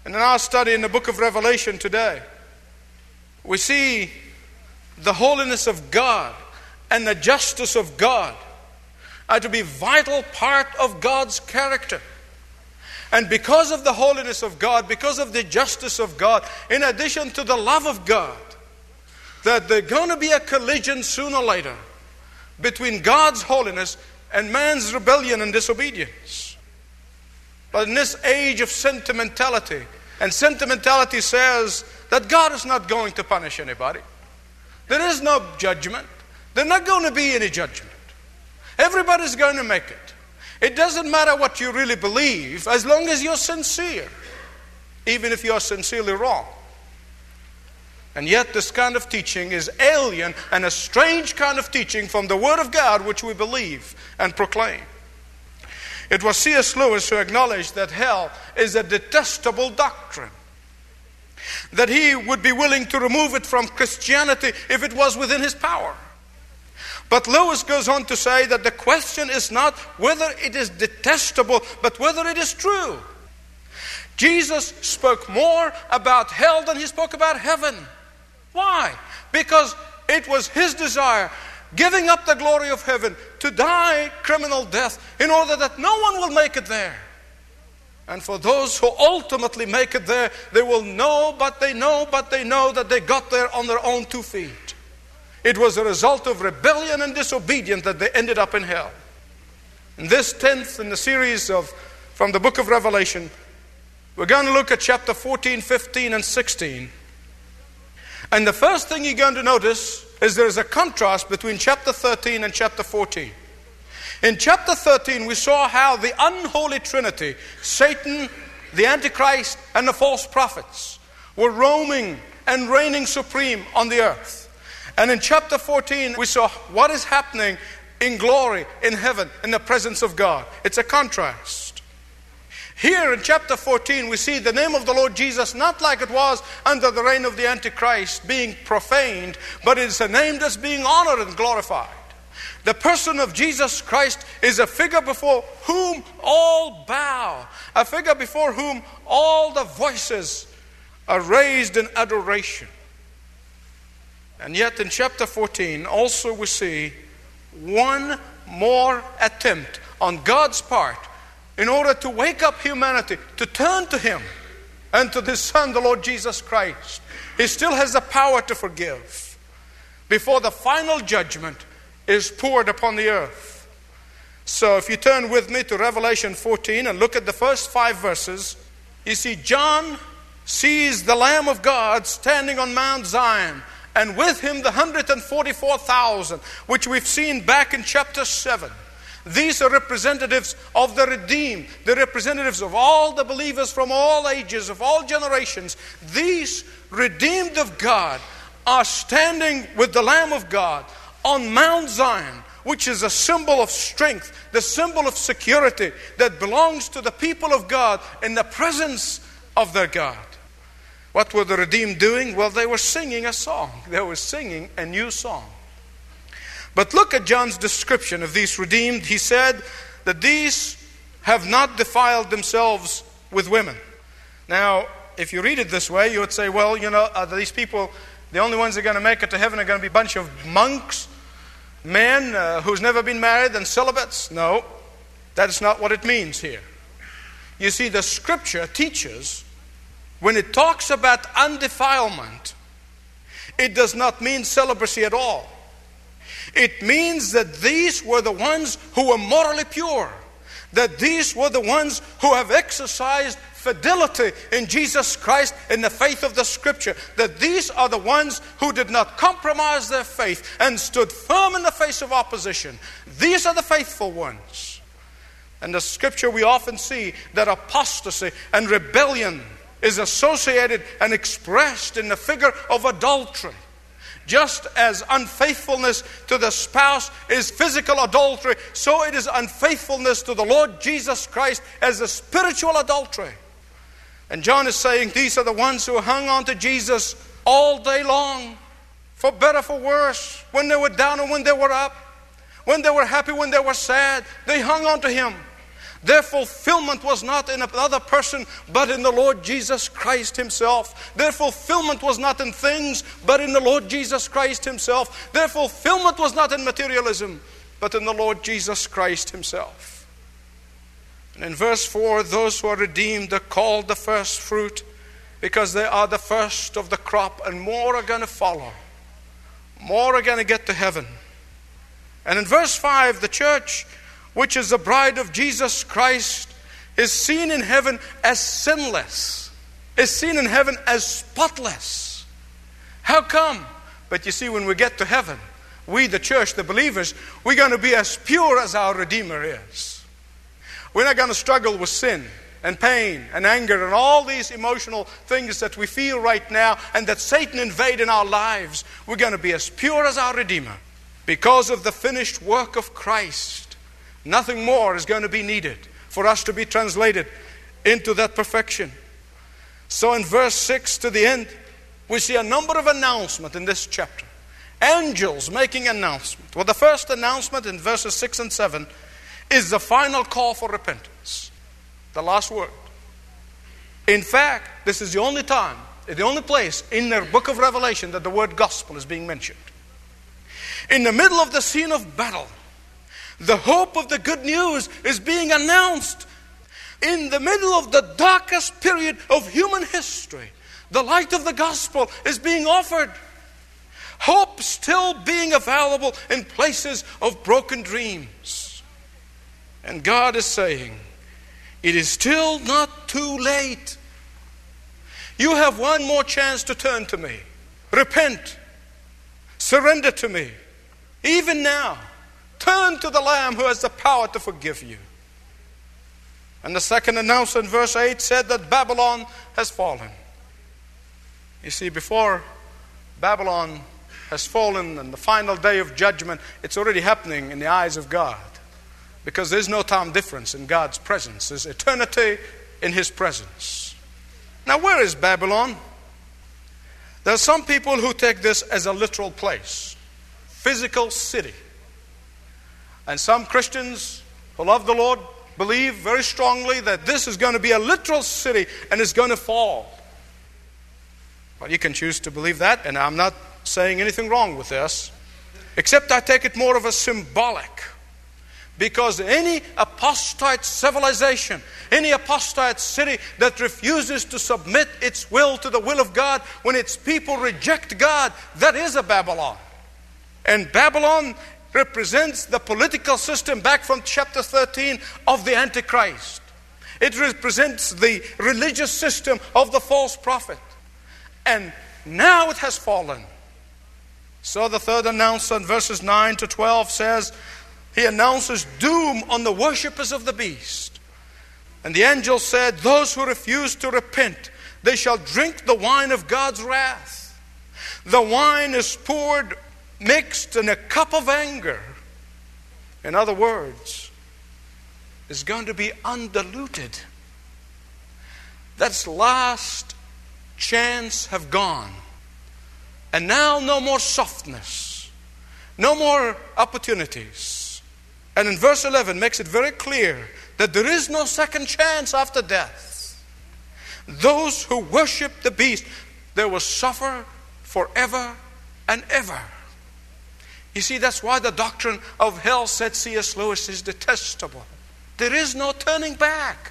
And in our study in the book of Revelation today, we see the holiness of God and the justice of God are to be vital part of God's character. And because of the holiness of God, because of the justice of God, in addition to the love of God, that there's going to be a collision sooner or later between God's holiness and man's rebellion and disobedience. But in this age of sentimentality, and sentimentality says that God is not going to punish anybody. There is no judgment. There's not going to be any judgment. Everybody's going to make it. It doesn't matter what you really believe as long as you're sincere, even if you're sincerely wrong. And yet this kind of teaching is alien and a strange kind of teaching from the Word of God which we believe and proclaim. It was C.S. Lewis who acknowledged that hell is a detestable doctrine, that he would be willing to remove it from Christianity if it was within his power. But Lewis goes on to say that the question is not whether it is detestable, but whether it is true. Jesus spoke more about hell than he spoke about heaven. Why? Because it was his desire, giving up the glory of heaven, to die criminal death in order that no one will make it there. And for those who ultimately make it there, they will know that they got there on their own 2 feet. It was a result of rebellion and disobedience that they ended up in hell. In this 10th in the series from the book of Revelation, we're going to look at chapter 14, 15, and 16. And the first thing you're going to notice is there is a contrast between chapter 13 and chapter 14. In chapter 13, we saw how the unholy trinity, Satan, the Antichrist, and the false prophets, were roaming and reigning supreme on the earth. And in chapter 14, we saw what is happening in glory, in heaven, in the presence of God. It's a contrast. Here in chapter 14, we see the name of the Lord Jesus not like it was under the reign of the Antichrist being profaned, but it's a name that's being honored and glorified. The person of Jesus Christ is a figure before whom all bow, a figure before whom all the voices are raised in adoration. And yet in chapter 14 also we see one more attempt on God's part in order to wake up humanity, to turn to Him and to His Son, the Lord Jesus Christ. He still has the power to forgive before the final judgment is poured upon the earth. So if you turn with me to Revelation 14 and look at the first 5 verses, you see John sees the Lamb of God standing on Mount Zion, and with him the 144,000, which we've seen back in chapter 7. These are representatives of the redeemed, the representatives of all the believers from all ages, of all generations. These redeemed of God are standing with the Lamb of God on Mount Zion, which is a symbol of strength, the symbol of security that belongs to the people of God in the presence of their God. What were the redeemed doing? Well, they were singing a song. They were singing a new song. But look at John's description of these redeemed. He said that these have not defiled themselves with women. Now, if you read it this way, you would say, well, are these people, the only ones that are going to make it to heaven are going to be a bunch of monks, men who's never been married and celibates? No, that's not what it means here. You see, the Scripture teaches when it talks about undefilement, it does not mean celibacy at all. It means that these were the ones who were morally pure, that these were the ones who have exercised fidelity in Jesus Christ in the faith of the Scripture, that these are the ones who did not compromise their faith and stood firm in the face of opposition. These are the faithful ones. In the Scripture we often see that apostasy and rebellion is associated and expressed in the figure of adultery. Just as unfaithfulness to the spouse is physical adultery, so it is unfaithfulness to the Lord Jesus Christ as a spiritual adultery. And John is saying these are the ones who hung on to Jesus all day long, for better, for worse, when they were down and when they were up, when they were happy, when they were sad, they hung on to Him. Their fulfillment was not in another person, but in the Lord Jesus Christ Himself. Their fulfillment was not in things, but in the Lord Jesus Christ Himself. Their fulfillment was not in materialism, but in the Lord Jesus Christ Himself. And in verse 4, those who are redeemed are called the first fruit because they are the first of the crop, and more are going to follow. More are going to get to heaven. And in verse 5, the church, which is the bride of Jesus Christ, is seen in heaven as sinless, is seen in heaven as spotless. How come? But you see, when we get to heaven, we, the church, the believers, we're going to be as pure as our Redeemer is. We're not going to struggle with sin and pain and anger and all these emotional things that we feel right now and that Satan invade in our lives. We're going to be as pure as our Redeemer because of the finished work of Christ. Nothing more is going to be needed for us to be translated into that perfection. So in verse 6 to the end, we see a number of announcements in this chapter. Angels making announcement. Well, the first announcement in verses 6 and 7 is the final call for repentance. The last word. In fact, this is the only time, the only place in the book of Revelation that the word gospel is being mentioned. In the middle of the scene of battle, the hope of the good news is being announced. In the middle of the darkest period of human history, the light of the gospel is being offered. Hope still being available in places of broken dreams. And God is saying, it is still not too late. You have one more chance to turn to me. Repent. Surrender to me. Even now. Turn to the Lamb who has the power to forgive you. And the second announcement, verse 8, said that Babylon has fallen. You see, before Babylon has fallen and the final day of judgment, it's already happening in the eyes of God. Because there's no time difference in God's presence. There's eternity in His presence. Now, where is Babylon? There are some people who take this as a literal place. Physical city. And some Christians who love the Lord believe very strongly that this is going to be a literal city and it's going to fall. Well, you can choose to believe that, and I'm not saying anything wrong with this, except I take it more of a symbolic. Because any apostate civilization, any apostate city that refuses to submit its will to the will of God, when its people reject God, that is a Babylon. And Babylon represents the political system back from chapter 13 of the Antichrist. It represents the religious system of the false prophet. And now it has fallen. So the third announcement, verses 9 to 12 says, He announces doom on the worshippers of the beast. And the angel said, those who refuse to repent, they shall drink the wine of God's wrath. The wine is poured mixed in a cup of anger. In other words, it's going to be undiluted. That's last chance have gone. And now no more softness. No more opportunities. And in verse 11 makes it very clear that there is no second chance after death. Those who worship the beast, they will suffer forever and ever. You see, that's why the doctrine of hell, said C.S. Lewis, is detestable. There is no turning back.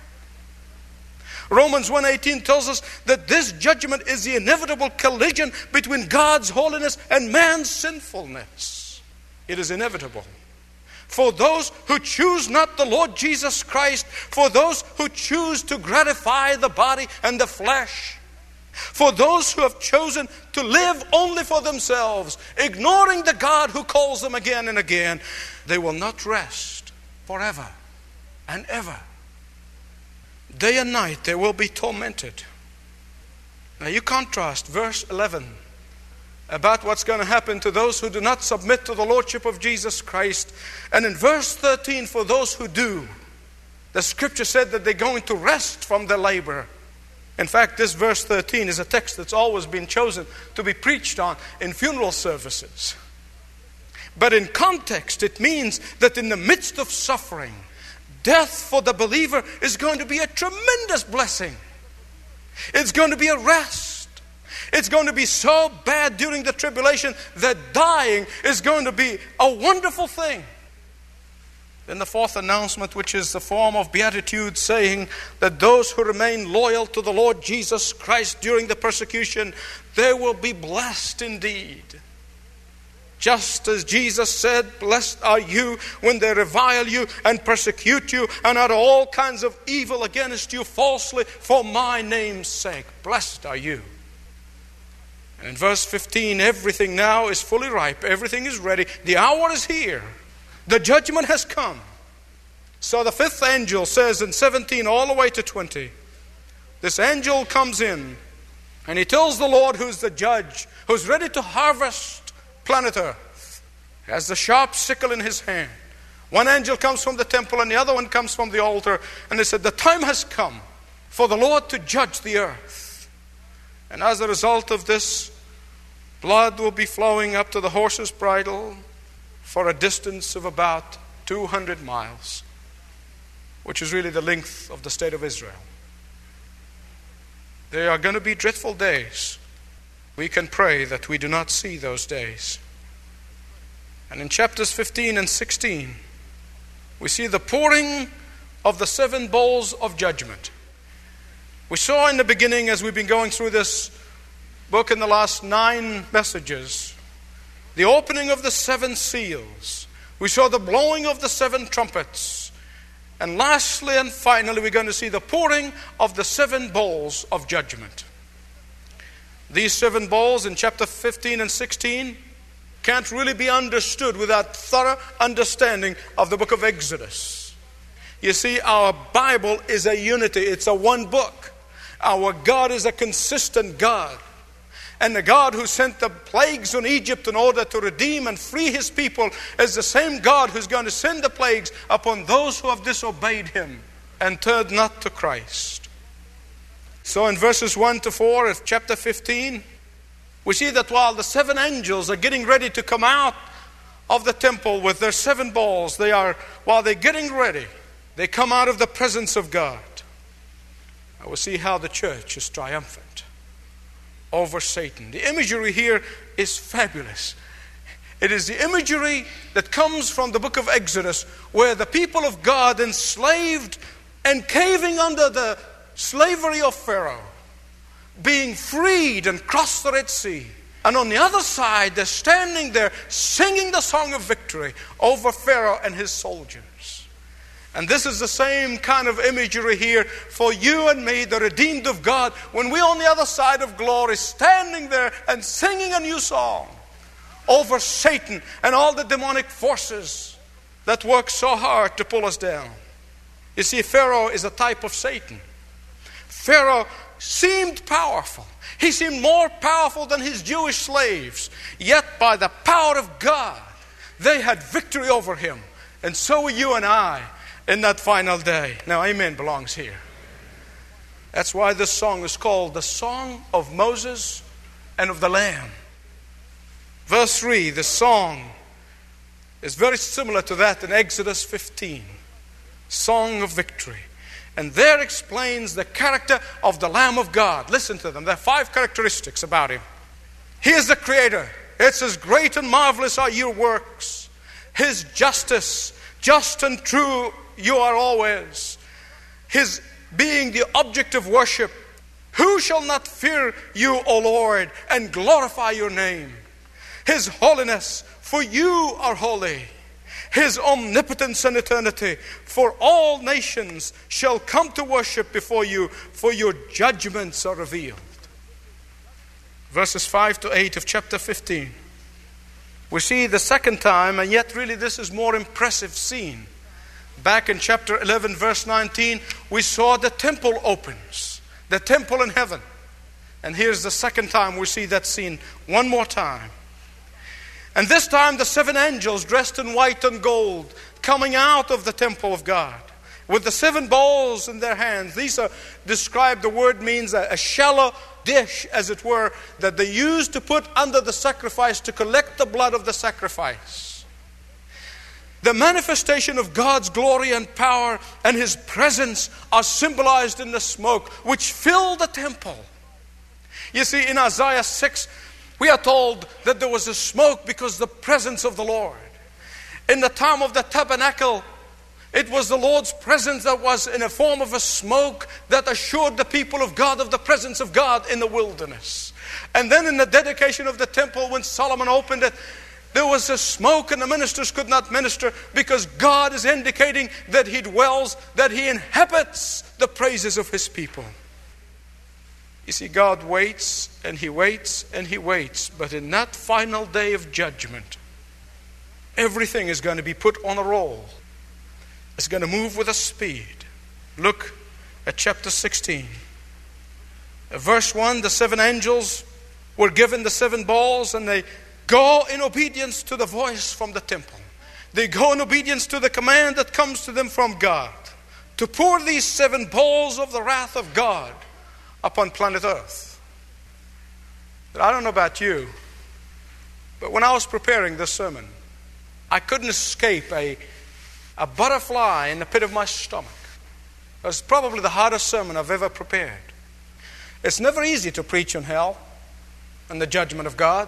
Romans 1:18 tells us that this judgment is the inevitable collision between God's holiness and man's sinfulness. It is inevitable. For those who choose not the Lord Jesus Christ, for those who choose to gratify the body and the flesh, for those who have chosen to live only for themselves, ignoring the God who calls them again and again, they will not rest forever and ever. Day and night they will be tormented. Now you contrast verse 11 about what's going to happen to those who do not submit to the Lordship of Jesus Christ. And in verse 13, for those who do, the scripture said that they're going to rest from their labor. In fact, this verse 13 is a text that's always been chosen to be preached on in funeral services. But in context, it means that in the midst of suffering, Death for the believer is going to be a tremendous blessing. It's going to be a rest. It's going to be so bad during the tribulation that dying is going to be a wonderful thing. Then the fourth announcement, which is the form of beatitude, saying that those who remain loyal to the Lord Jesus Christ during the persecution, they will be blessed indeed. Just as Jesus said, blessed are you when they revile you and persecute you and utter all kinds of evil against you falsely for my name's sake. Blessed are you. And in verse 15, everything now is fully ripe. Everything is ready. The hour is here. The judgment has come. So the fifth angel says in 17 all the way to 20, this angel comes in and he tells the Lord, who's the judge, who's ready to harvest planet Earth, has the sharp sickle in his hand. One angel comes from the temple and the other one comes from the altar, and they said, the time has come for the Lord to judge the earth. And as a result of this, blood will be flowing up to the horse's bridle for a distance of about 200 miles, which is really the length of the state of Israel. There are going to be dreadful days. We can pray that we do not see those days. And in chapters 15 and 16, we see the pouring of the 7 bowls of judgment. We saw in the beginning, as we've been going through this book in the last 9 messages, the opening of the 7 seals. We saw the blowing of the 7 trumpets. And lastly and finally, we're going to see the pouring of the 7 bowls of judgment. These 7 bowls in chapter 15 and 16 can't really be understood without thorough understanding of the book of Exodus. You see, our Bible is a unity. It's a one book. Our God is a consistent God. And the God who sent the plagues on Egypt in order to redeem and free his people is the same God who's going to send the plagues upon those who have disobeyed him and turned not to Christ. So in verses 1 to 4 of chapter 15, we see that while the 7 angels are getting ready to come out of the temple with their 7 bowls, while they're getting ready, they come out of the presence of God. I will see how the church is triumphant over Satan. The imagery here is fabulous. It is the imagery that comes from the book of Exodus, where the people of God, enslaved and caving under the slavery of Pharaoh, being freed and crossed the Red Sea. And on the other side, they're standing there singing the song of victory over Pharaoh and his soldiers. And this is the same kind of imagery here for you and me, the redeemed of God, when we're on the other side of glory, standing there and singing a new song over Satan and all the demonic forces that work so hard to pull us down. You see, Pharaoh is a type of Satan. Pharaoh seemed powerful. He seemed more powerful than his Jewish slaves. Yet by the power of God, they had victory over him. And so will you and I in that final day. Now, amen belongs here. That's why this song is called the Song of Moses and of the Lamb. Verse 3, the song is very similar to that in Exodus 15. Song of victory. And there explains the character of the Lamb of God. Listen to them. There are 5 characteristics about him. He is the Creator. It's as great and marvelous are your works. His justice, just and true you are always. His being the object of worship. Who shall not fear you, O Lord, and glorify your name? His holiness, for you are holy. His omnipotence and eternity, for all nations shall come to worship before you, for your judgments are revealed. Verses 5 to 8 of chapter 15. We see the second time, and yet really this is more impressive scene. Back in chapter 11, verse 19, we saw the temple opens, the temple in heaven. And here's the second time we see that scene one more time. And this time the 7 angels dressed in white and gold coming out of the temple of God with the 7 bowls in their hands. These are described, the word means a shallow dish, as it were, that they used to put under the sacrifice to collect the blood of the sacrifice. The manifestation of God's glory and power and His presence are symbolized in the smoke which filled the temple. You see, in Isaiah 6, we are told that there was a smoke because the presence of the Lord. In the time of the tabernacle, it was the Lord's presence that was in a form of a smoke that assured the people of God of the presence of God in the wilderness. And then in the dedication of the temple, when Solomon opened it, there was a smoke and the ministers could not minister because God is indicating that He dwells, that He inhabits the praises of His people. You see, God waits and He waits and He waits. But in that final day of judgment, everything is going to be put on a roll. It's going to move with a speed. Look at chapter 16. Verse 1, the 7 angels were given the 7 bowls, and they go in obedience to the voice from the temple. They go in obedience to the command that comes to them from God to pour these 7 bowls of the wrath of God upon planet Earth. But I don't know about you, but when I was preparing this sermon, I couldn't escape a butterfly in the pit of my stomach. It was probably the hardest sermon I've ever prepared. It's never easy to preach on hell and the judgment of God.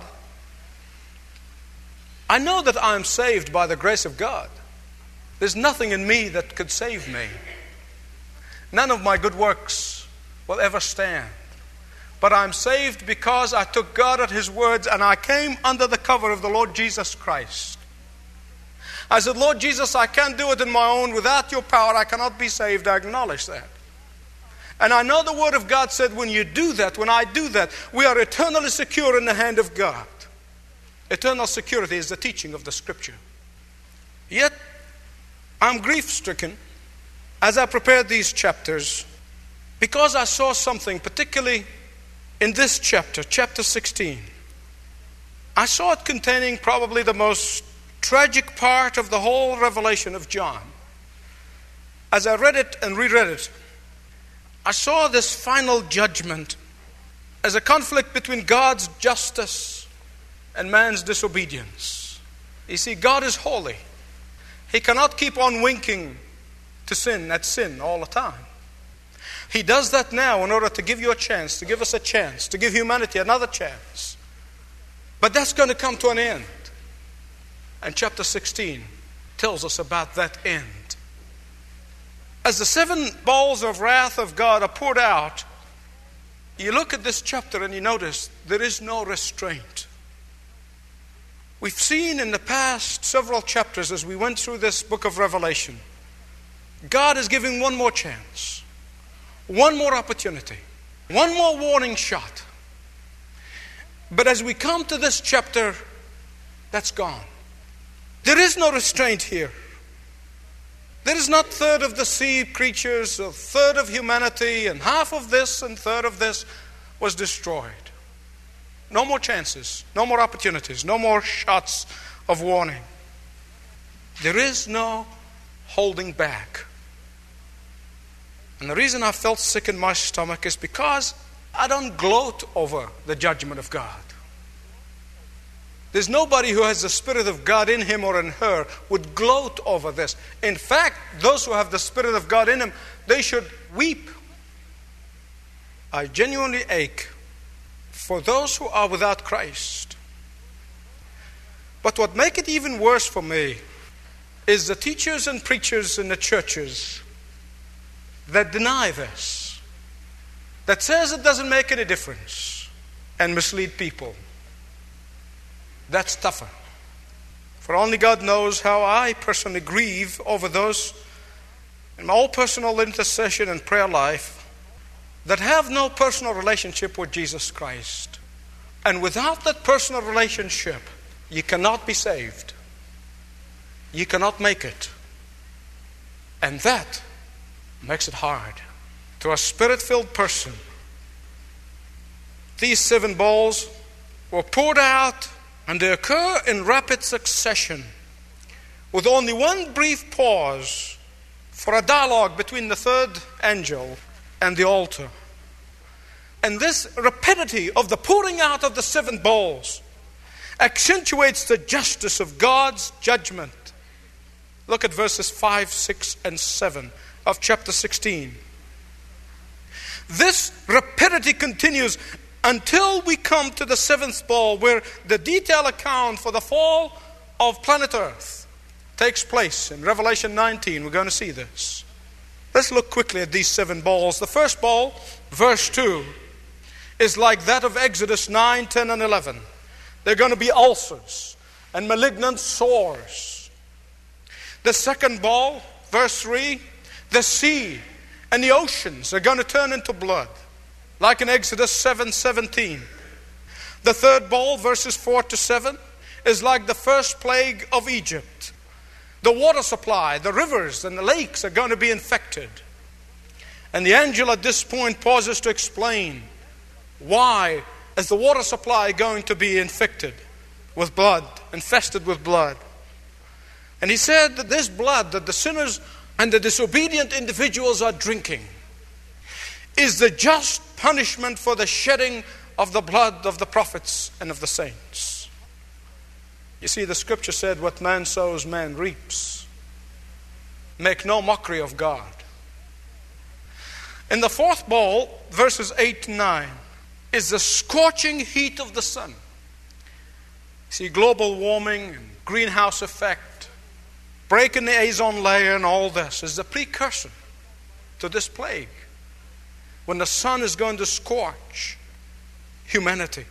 I know that I am saved by the grace of God. There's nothing in me that could save me. None of my good works will ever stand. But I'm saved because I took God at His words and I came under the cover of the Lord Jesus Christ. I said, Lord Jesus, I can't do it in my own. Without your power, I cannot be saved. I acknowledge that. And I know the Word of God said when you do that, when I do that, we are eternally secure in the hand of God. Eternal security is the teaching of the Scripture. Yet, I'm grief-stricken as I prepared these chapters because I saw something, particularly in this chapter, chapter 16. I saw it containing probably the most tragic part of the whole revelation of John. As I read it and reread it, I saw this final judgment as a conflict between God's justice and man's disobedience. You see, God is holy. He cannot keep on winking to sin at sin all the time. He does that now in order to give you a chance, to give us a chance, to give humanity another chance. But that's going to come to an end. And chapter 16 tells us about that end. As the 7 bowls of wrath of God are poured out, you look at this chapter and you notice there is no restraint. We've seen in the past several chapters as we went through this book of Revelation, God is giving one more chance, one more opportunity, one more warning shot. But as we come to this chapter, that's gone. There is no restraint here. There is not third of the sea creatures, a third of humanity, and half of this and third of this was destroyed. No more chances, no more opportunities, no more shots of warning. There is no holding back. And the reason I felt sick in my stomach is because I don't gloat over the judgment of God. There's nobody who has the Spirit of God in him or in her would gloat over this. In fact, those who have the Spirit of God in them, they should weep. I genuinely ache for those who are without Christ. But what makes it even worse for me is the teachers and preachers in the churches that deny this, that says it doesn't make any difference and mislead people. That's tougher. For only God knows how I personally grieve over those in my own personal intercession and prayer life that have no personal relationship with Jesus Christ. And without that personal relationship, you cannot be saved. You cannot make it. And that makes it hard. To a Spirit-filled person, these 7 bowls were poured out, and they occur in rapid succession, with only one brief pause for a dialogue between the 3rd angel and the altar. And this rapidity of the pouring out of the 7 bowls accentuates the justice of God's judgment Look at verses 5, 6, and 7 of chapter 16. This rapidity continues until we come to the seventh ball, where the detailed account for the fall of planet Earth takes place. In Revelation 19, we're going to see this. Let's look quickly at these 7 balls. The first ball, verse 2, is like that of Exodus 9, 10, and 11. They're going to be ulcers and malignant sores. The second ball, verse 3, the sea and the oceans are going to turn into blood, like in Exodus 7:17. The third ball, verses 4 to 7, is like the first plague of Egypt. The water supply, the rivers and the lakes are going to be infected. And the angel at this point pauses to explain why is the water supply going to be infected with blood, infested with blood. And he said that this blood that the sinners and the disobedient individuals are drinking is the just punishment for the shedding of the blood of the prophets and of the saints. You see, the scripture said, what man sows, man reaps. Make no mockery of God. In the fourth ball, verses 8 to 9, is the scorching heat of the sun. See, global warming and greenhouse effect, breaking the ozone layer and all this is the precursor to this plague, when the sun is going to scorch humanity.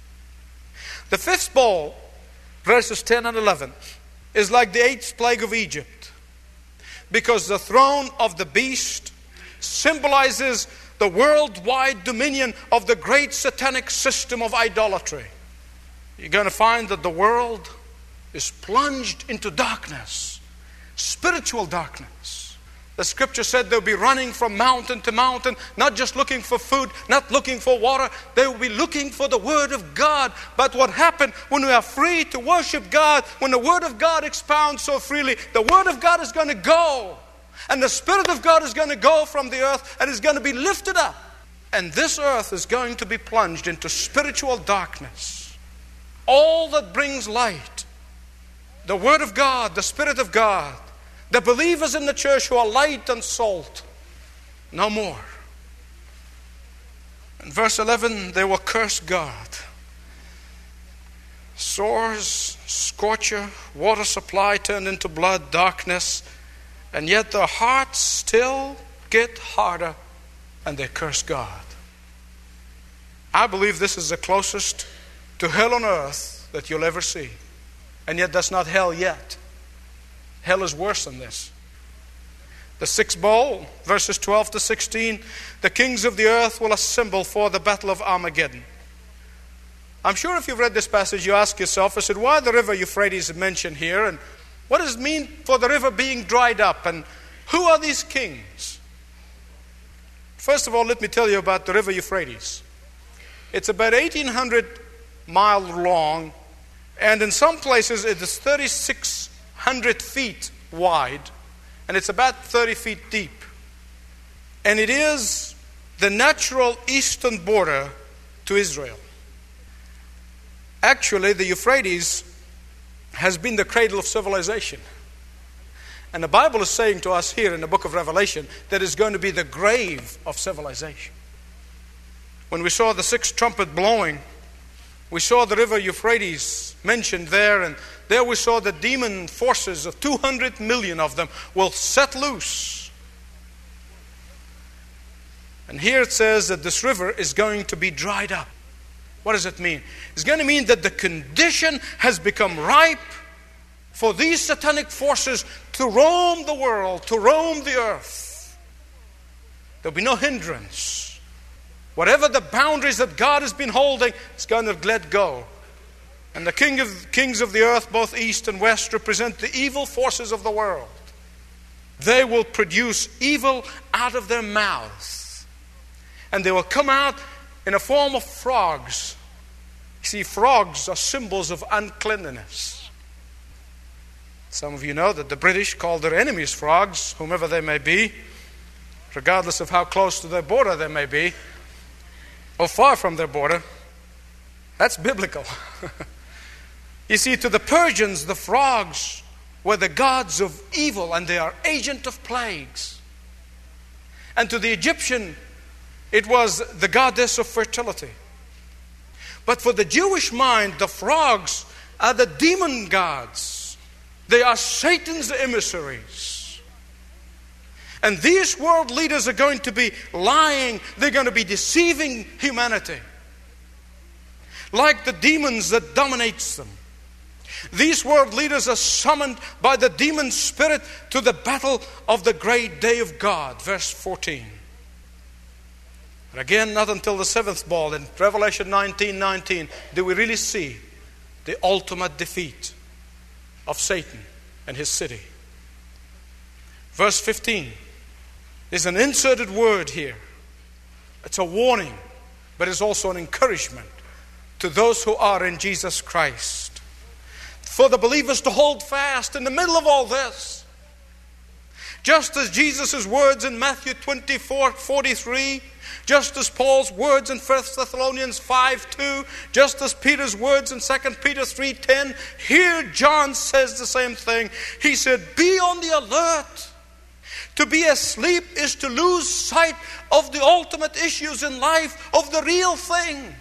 The fifth ball, verses 10 and 11, is like the 8th plague of Egypt, because the throne of the beast symbolizes the worldwide dominion of the great satanic system of idolatry. You're going to find that the world is plunged into darkness, spiritual darkness. The scripture said they'll be running from mountain to mountain, not just looking for food, not looking for water. They will be looking for the Word of God. But what happened when we are free to worship God, when the Word of God expounds so freely, the Word of God is going to go. And the Spirit of God is going to go from the earth and is going to be lifted up. And this earth is going to be plunged into spiritual darkness. All that brings light, the Word of God, the Spirit of God, the believers in the church who are light and salt, no more. In verse 11, they will curse God. Sores, scorcher, water supply turned into blood, darkness, and yet their hearts still get harder and they curse God. I believe this is the closest to hell on earth that you'll ever see. And yet that's not hell yet. Hell is worse than this. The sixth bowl, verses 12 to 16, the kings of the earth will assemble for the battle of Armageddon. I'm sure if you've read this passage, you ask yourself, I said, why the river Euphrates is mentioned here? And what does it mean for the river being dried up? And who are these kings? First of all, let me tell you about the river Euphrates. It's about 1,800 miles long, and in some places it is 3,600 feet wide, and it's about 30 feet deep. And it is the natural eastern border to Israel. Actually, the Euphrates has been the cradle of civilization. And the Bible is saying to us here in the book of Revelation that it's going to be the grave of civilization. When we saw the sixth trumpet blowing, we saw the river Euphrates mentioned there, and there we saw the demon forces of 200 million of them will set loose. And here it says that this river is going to be dried up. What does it mean? It's going to mean that the condition has become ripe for these satanic forces to roam the world, to roam the earth. There'll be no hindrance. Whatever the boundaries that God has been holding, it's going to let go. And the kings of the earth, both east and west, represent the evil forces of the world. They will produce evil out of their mouths. And they will come out in a form of frogs. You see, frogs are symbols of uncleanliness. Some of you know that the British call their enemies frogs, whomever they may be, regardless of how close to their border they may be, or far from their border. That's biblical. You see, to the Persians, the frogs were the gods of evil, and they are agent of plagues. And to the Egyptian, it was the goddess of fertility. But for the Jewish mind, the frogs are the demon gods. They are Satan's emissaries. And these world leaders are going to be lying. They're going to be deceiving humanity, like the demons that dominates them. These world leaders are summoned by the demon spirit to the battle of the great day of God. Verse 14. But again, not until the seventh ball in Revelation 19:19 do we really see the ultimate defeat of Satan and his city. Verse 15. There's an inserted word here. It's a warning, but it's also an encouragement to those who are in Jesus Christ. For the believers to hold fast in the middle of all this. Just as Jesus' words in Matthew 24:43, just as Paul's words in 1 Thessalonians 5:2, just as Peter's words in 2 Peter 3:10, here John says the same thing. He said, be on the alert. To be asleep is to lose sight of the ultimate issues in life, of the real thing.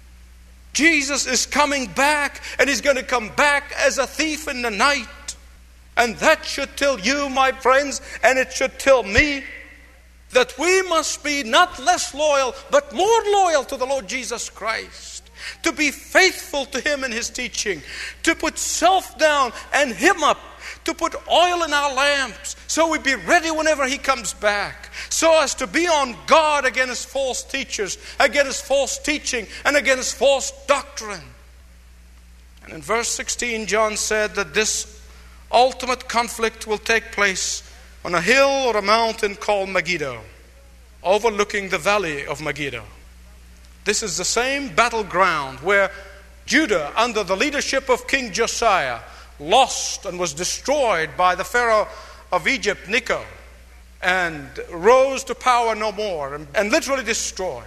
Jesus is coming back, and He's going to come back as a thief in the night. And that should tell you, my friends, and it should tell me, that we must be not less loyal, but more loyal to the Lord Jesus Christ. To be faithful to Him and His teaching. To put self down and Him up. To put oil in our lamps so we be ready whenever He comes back. So as to be on guard against false teachers, against false teaching, and against false doctrine. And in verse 16, John said that this ultimate conflict will take place on a hill or a mountain called Megiddo, overlooking the valley of Megiddo. This is the same battleground where Judah, under the leadership of King Josiah, lost and was destroyed by the Pharaoh of Egypt, Necho, and rose to power no more, and literally destroyed.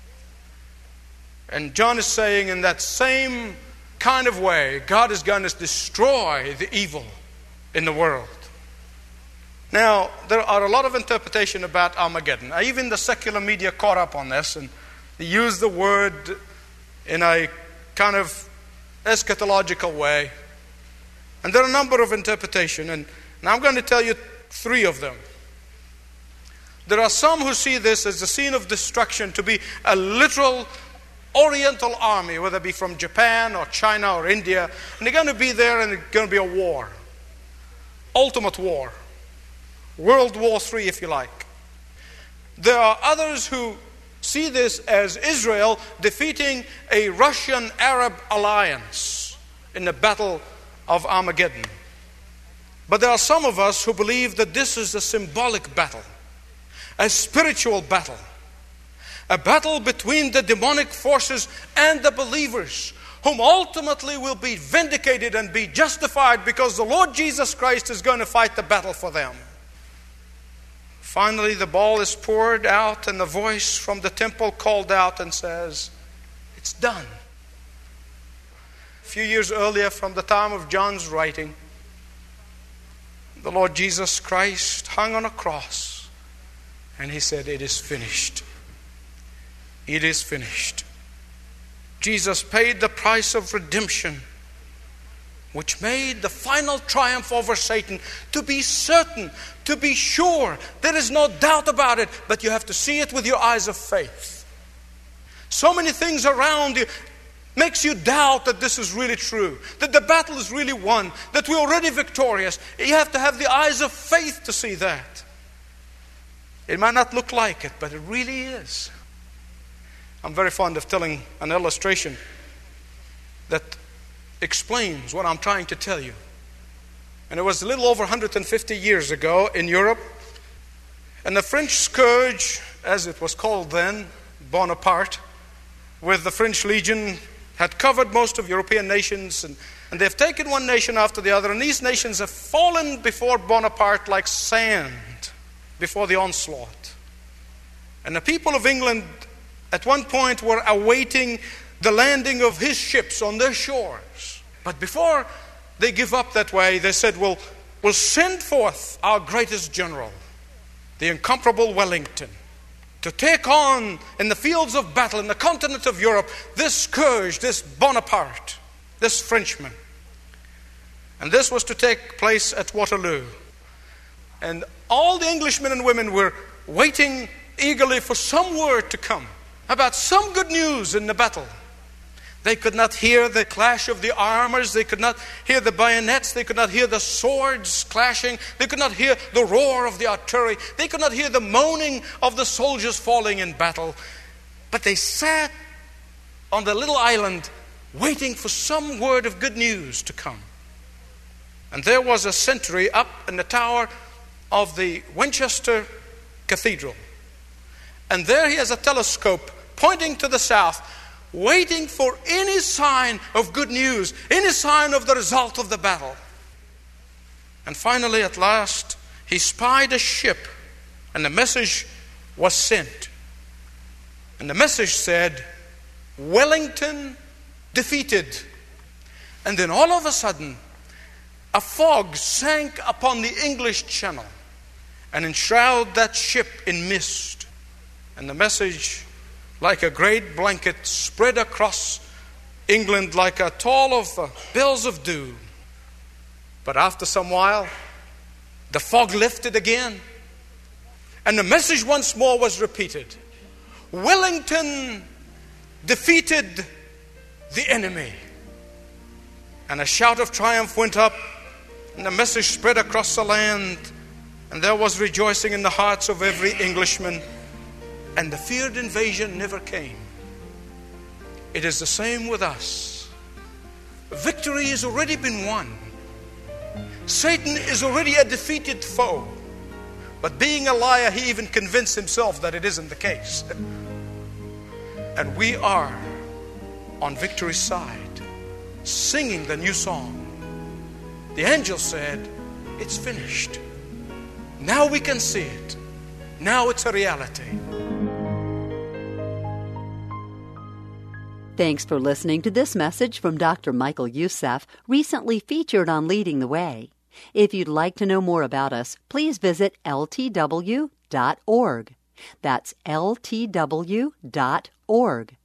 And John is saying in that same kind of way, God is going to destroy the evil in the world. Now, there are a lot of interpretation about Armageddon. Even the secular media caught up on this, and they use the word in a kind of eschatological way. And there are a number of interpretations, and I'm going to tell you three of them. There are some who see this as the scene of destruction to be a literal Oriental army, whether it be from Japan or China or India, and they're going to be there, and it's going to be a war. Ultimate war. World War III, if you like. There are others who see this as Israel defeating a Russian-Arab alliance in the battle of Armageddon. But there are some of us who believe that this is a symbolic battle, a spiritual battle, a battle between the demonic forces and the believers, whom ultimately will be vindicated and be justified because the Lord Jesus Christ is going to fight the battle for them. Finally, the ball is poured out, and the voice from the temple called out and says, it's done. A few years earlier, from the time of John's writing, the Lord Jesus Christ hung on a cross, and He said, it is finished. It is finished. Jesus paid the price of redemption, which made the final triumph over Satan to be certain, to be sure. There is no doubt about it, but you have to see it with your eyes of faith. So many things around you makes you doubt that this is really true, that the battle is really won, that we're already victorious. You have to have the eyes of faith to see that. It might not look like it, but it really is. I'm very fond of telling an illustration that explains what I'm trying to tell you. And it was a little over 150 years ago in Europe, and the French scourge, as it was called then, Bonaparte, with the French Legion, had covered most of European nations, and they've taken one nation after the other, and these nations have fallen before Bonaparte like sand before the onslaught. And the people of England at one point were awaiting the landing of his ships on their shores. But before they give up that way, they said, well, will send forth our greatest general, the incomparable Wellington, to take on in the fields of battle in the continent of Europe this scourge, this Bonaparte, this Frenchman. And this was to take place at Waterloo. And all the Englishmen and women were waiting eagerly for some word to come about some good news in the battle. They could not hear the clash of the armors. They could not hear the bayonets. They could not hear the swords clashing. They could not hear the roar of the artillery. They could not hear the moaning of the soldiers falling in battle. But they sat on the little island waiting for some word of good news to come. And there was a sentry up in the tower of the Winchester Cathedral. And there he has a telescope pointing to the south, waiting for any sign of good news, any sign of the result of the battle. And finally, at last, he spied a ship, and the message was sent. And the message said, Wellington defeated. And then all of a sudden, a fog sank upon the English Channel and enshrouded that ship in mist. And the message, like a great blanket, spread across England like a tall of bills of doom. But after some while, the fog lifted again, and the message once more was repeated. Wellington defeated the enemy. And a shout of triumph went up, and the message spread across the land, and there was rejoicing in the hearts of every Englishman. And the feared invasion never came. It is the same with us. Victory has already been won. Satan is already a defeated foe. But being a liar, he even convinced himself that it isn't the case. And we are on victory's side, singing the new song. The angel said, it's finished. Now we can see it. Now it's a reality. Thanks for listening to this message from Dr. Michael Youssef, recently featured on Leading the Way. If you'd like to know more about us, please visit ltw.org. That's ltw.org.